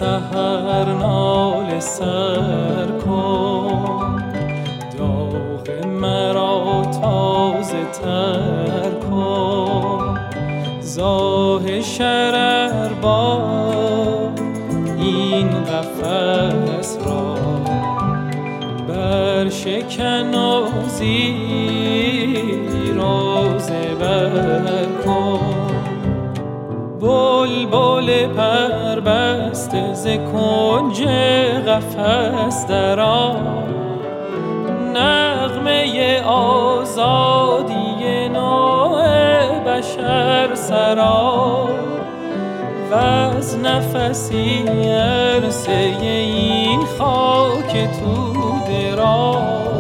سحر ناله سر کن، داغ مرا تازه تر کن. زاه شرر با این قفس را برشکن و زیر و زبر کن. بلبل پربسته ز کنج قفس درآ، نغمه آزادی نوع بشر سرا. وز نفسی عرصه این خاک توده را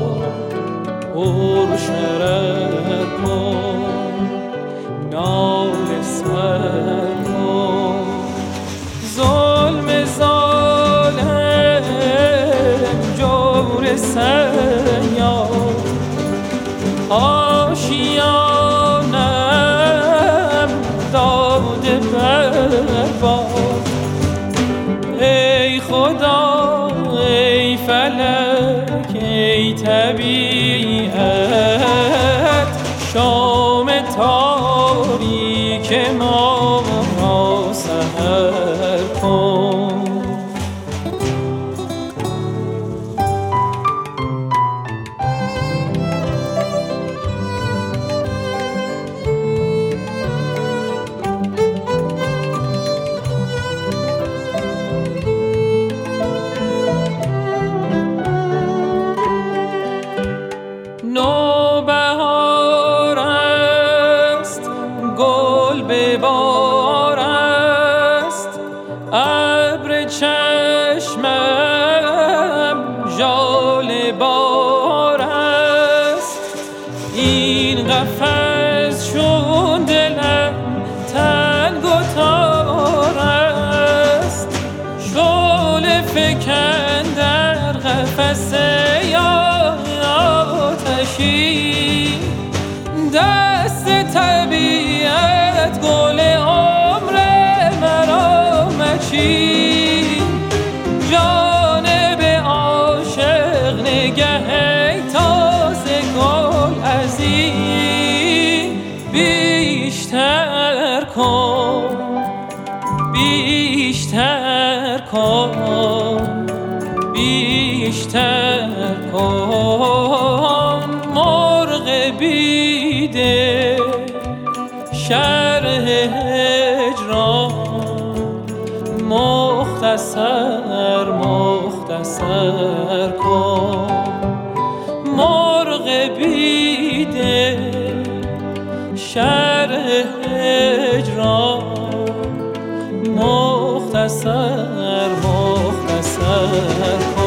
پر شرر کن، ناله سر کن. ظلم ظالم جور سیاد آشیانم داده برباد. ای خدا ای فلک ای طبیعت، شام تاریک ما را سحر کن. نوبهار است گل به بار است، ابر چشمم ژاله بار است. این قفس چون دلم تنگ و تار است، شعله فکن در قفس آتشی. دست طبیعت گل عمر مرا مچین، جانب عاشق نگه تازه گل از این بیشتر کن، بیشتر کن، بیشتر کن. مرغ بیده شرح هجران مختصر مختصر کن. مرغ بیده شرح هجران مختصر مختصر کن.